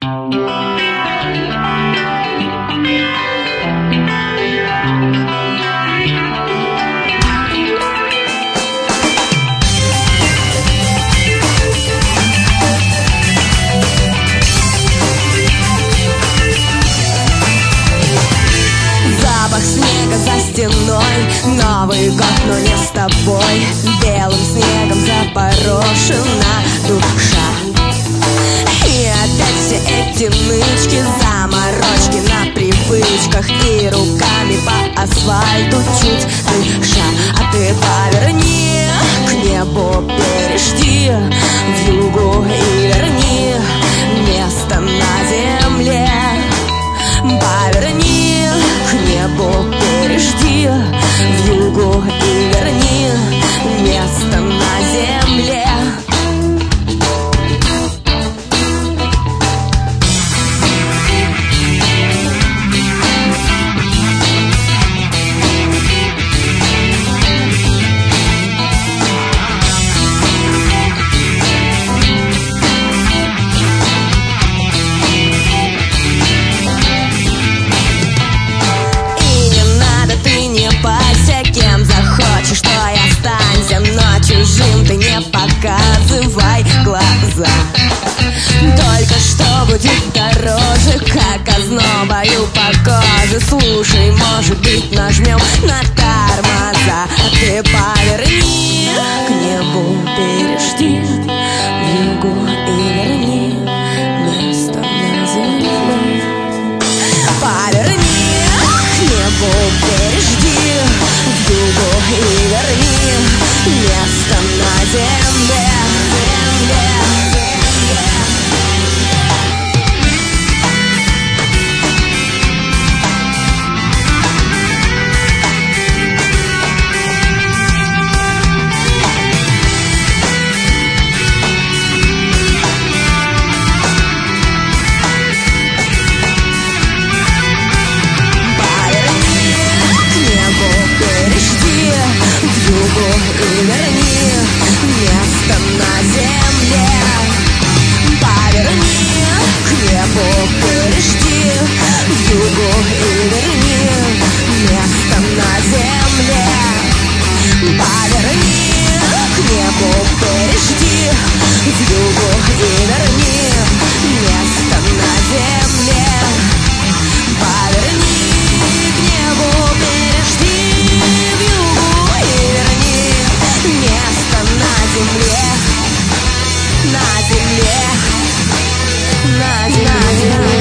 Новый год, но не с тобой. Белым снегом запорошена душа. И опять все эти нычки, заморочки на привычках, и руками по асфальту чуть дыша. А ты поверни к небу, пережди вьюгу и верни место на земле. Поверни к небу, пережди вьюгу и верни место на земле. Что и останься, но чужим ты не показывай глаза. Только что будет дороже, как ознобою по коже. Слушай, может быть, нажмем на тормоза. А ты поверни к небу, пережди вьюгу и верни место на земле. Поверни к небу, пережди вьюгу и верни место на земле. И верни место на земле. Поверни к небу, пережди вьюгу и верни место на земле. Поверни к небу, пережди вьюгу и верни место на земле. Поверни к небу, пережди вьюгу и верни место на земле, на земле, на земле.